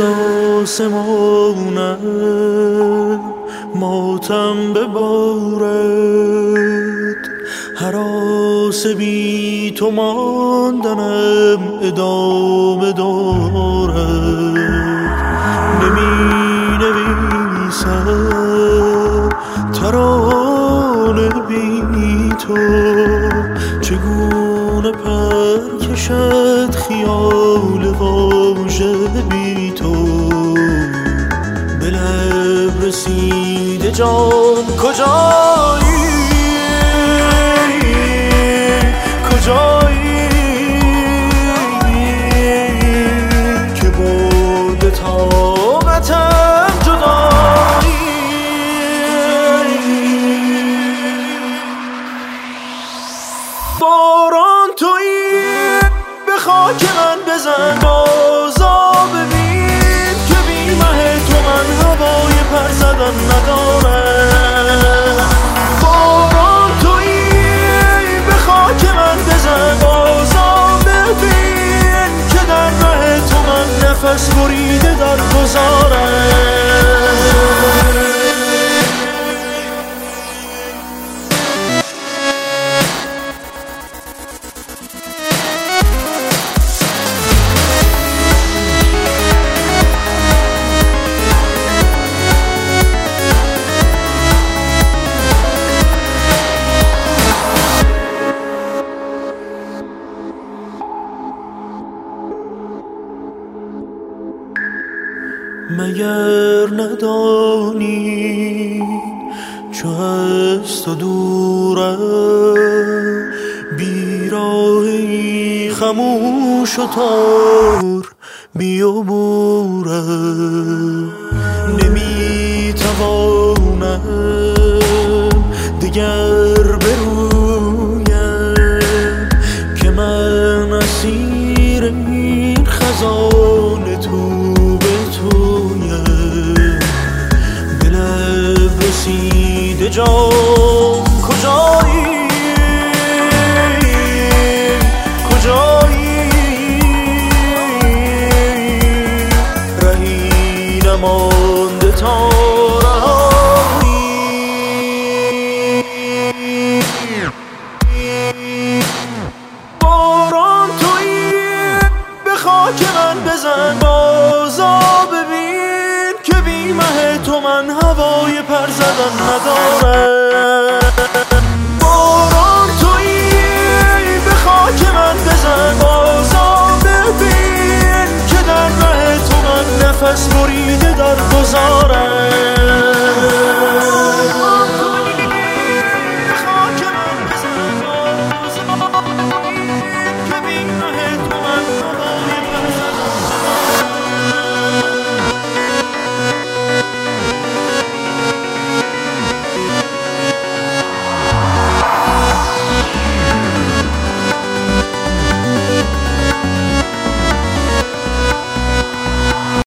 آسمانم ماتم ببارد، هراس بی تو ماندنم ادامه دارد. نمی نویسم ترانه بی تو، چگونه پر کشد خیال واژه بی تو. به لب رسیده جان کجایی، کجایی که برده طاقتم جدایی. باران تویی به خاک من بزن، بازا ببین که بی مه تو من هوای پر زدن ندارم. باران تویی به خاک من بزن، بازا ببین که در ره تو من نفس بریده در گذارم. مگر ندانی چو از تو دورم، بیراهی خموش و تار بیابورم. نمیتوانم دگر برویم که من اسیر این خزان تو رسیده جان کجایی، کجایی رهی نمانده تا رهایی. باران تویی به خاک من بزن، بازا ببین که بی مه تو من هوای پر زدن ندارم.